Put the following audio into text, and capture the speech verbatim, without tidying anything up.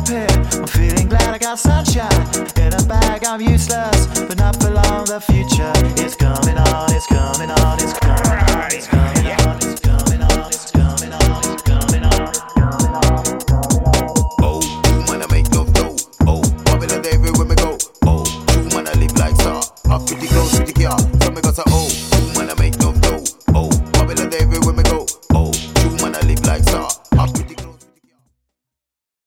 happy. I'm feeling glad I got sunshine in a bag. I'm useless, but not for long. The future is coming on.